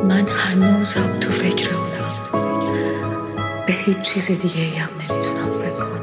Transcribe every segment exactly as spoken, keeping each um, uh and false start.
من هنوزم تو فکر اونم، به هیچ چیز دیگه ای هم نمیتونم فکر کنم.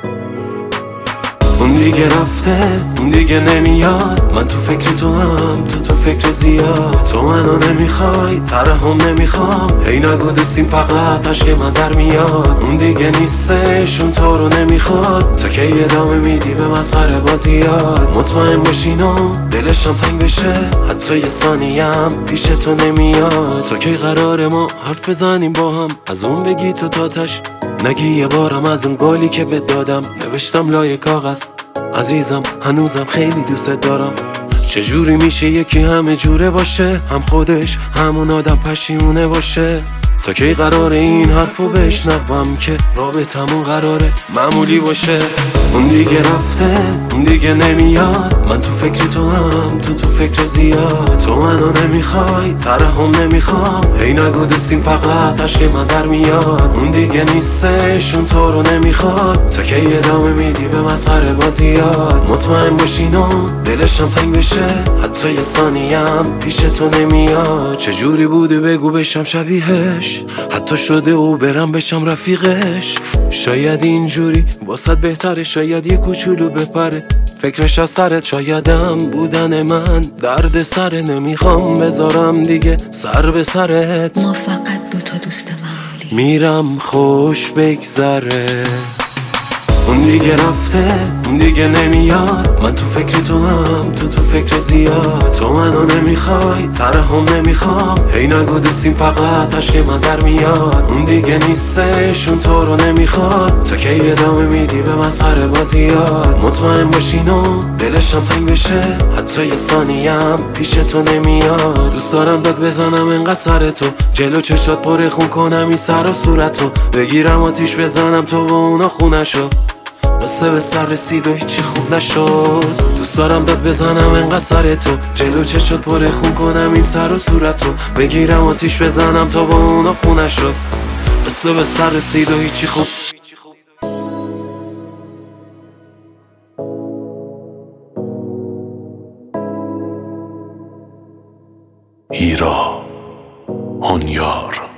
اون دیگه رفته، اون دیگه نمیاد، من تو فکر تو هم، تو تو فکر زیاد. تو منو نمیخوای، ترحم نمیخوام، هی نگو دوستیم فقط عشق من در میاد. اون دیگه نیستش، اون تو رو نمیخواد، تا که ادامه میدی به مسخره بازیات. مطمئن باشینو دلشم تنگ بشه، حتی یه ثانیم پیش تو نمیاد. تا که قرار ما حرف بزنیم با هم، از اون بگی تو تاتش نگی یه بارم، از اون گلی که بهت دادم نوشتم لای کاغذ عزیزم هنوزم خیلی دوست دارم. چجوری میشه یکی همه جوره باشه، هم خودش همون آدم پشیمونه باشه؟ تا کی قراره این حرفو بشنوم که رابطمون قراره معمولی باشه؟ اون دیگه رفته، اون دیگه نمیاد، من تو فکر تو هم، تو تو فکر زیاد. تو منو نمیخوای، ترحم نمیخوام، هی نگو دوستیم فقط عشق من در میاد. اون دیگه نیستش، اون تو رو نمیخواد، تا کی ادامه میدی به مسخره بازیات. مطمئن باشینو دلشم تنگ بشه، حتی یه ثانیم پیش تو نمیاد. چجوری بوده بگو بشم شبیهش، حتی شده او برم بشم رفیقش. شاید اینجوری واسط بهتره، شاید یه کوچولو بپره فکرش از سرت. شایدم بودن من درد سره، نمیخوام بذارم دیگه سر به سرت. ما فقط دو تا دوست معمولی، میرم خوش بگذره. اون دیگه رفته، اون دیگه نمیاد، من تو فکر تو هم، تو تو فکر زیاد. تو منو نمیخوای، ترحم نمیخوام، هی نگو دوستیم فقط عشق من در میاد. اون دیگه نیستش، اون تو رو نمیخواد، تا کی ادامه میدی به مسخره بازیات. مطمئن باشینو دلشم تنگ بشه، حتی یه ثانیم پیش تو نمیاد. دوست دارم داد بزنم انقدر سر تو، جلو چشات پر خون کنم این سر و صورتو، بگیرم آتیش بزنم تو و اونا خونشو. قصه به سر رسید و هیچی خوب نشد. دوست دارم داد بزنم انقدر سر تو، جلو چشات پر خون کنم این سر و صورتو، بگیرم آتیش بزنم تا با اونا خونه شد. قصه به سر رسید و هیچی خوب. هیرا هنیار